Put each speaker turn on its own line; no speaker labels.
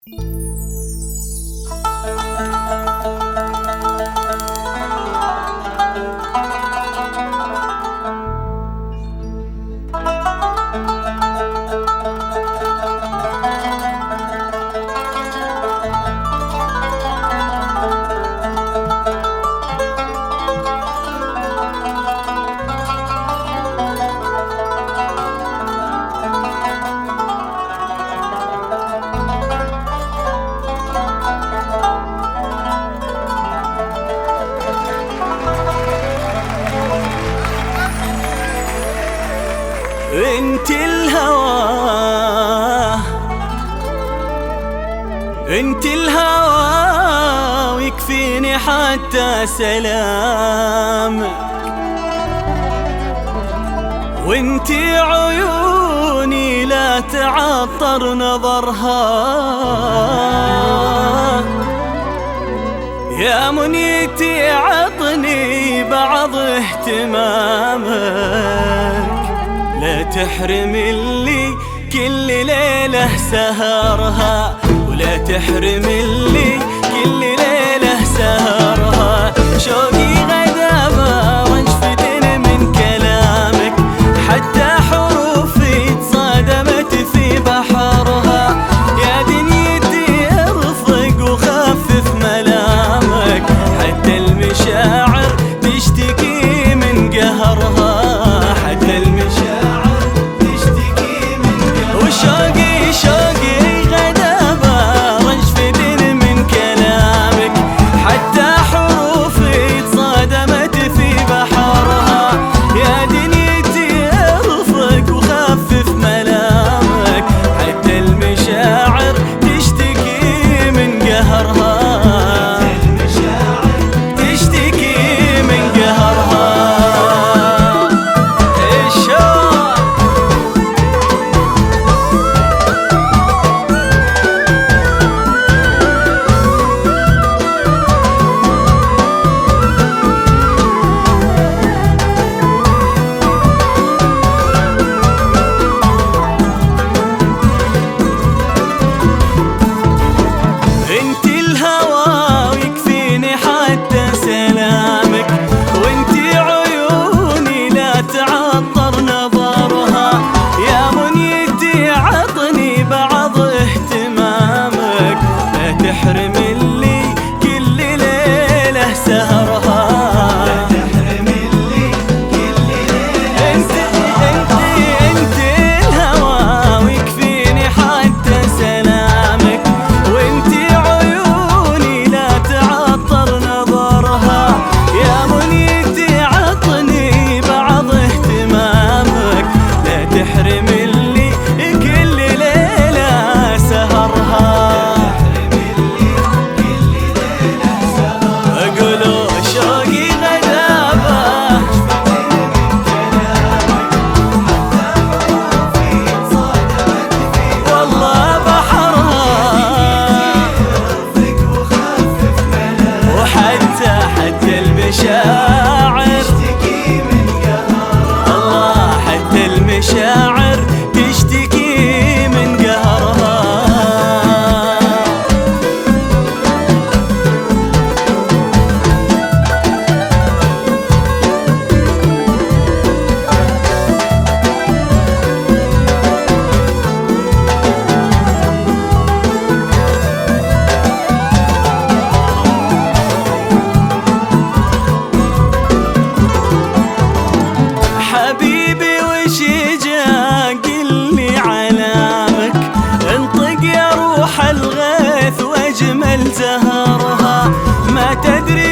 انت الهوى، انت الهوى ويكفيني حتى سلامك، وانت عيوني لا تعطر نظرها، يا منيتي عطني بعض اهتمامك، لا تحرم اللي كل ليلة سهرها، ولا تحرم اللي كل ليلة سهرها. شوقي غدابة وانشفتني من كلامك، حتى حروفي تصادمت في بحرها، يا دنيتي ارفق وخفف ملامك، حتى المشاعر تشتكي من قهرها، حتى المشاعر تشتكي من قهرها. وشوقي شوقي غدابة وانشفتني من كلامك، حتى حروفي تصادمت في بحرها، يا دنيتي ارفق وخفف ملامك، حتى المشاعر تشتكي من قهرها، حتى المشاعر تشتكي من قهرها. انت الهوى ويكفيني حتى سلامك، وانت عيوني لا تعطر نظرها، يا منيتي عطني بعض اهتمامك، لا تحرم اللي كل ليلة سهرها، لا تحرم اللي كل ليلة سهرها. انت الهوى ويكفيني حتى سلامك، وانت عيوني لا تعطر نظرها، يا منيتي عطني بعض اهتمامك، لا تحرم اللي كل ليلة سهرها، اقولوا شوقي غدابة والله بحرها، وحتى المشاعر تشتكي من قهرها، الله حتى المشاعر تشتكي من قهرها. حبيبي وش جا قلي علامك، انطق يا روح الغيث واجمل زهرها، ما تدري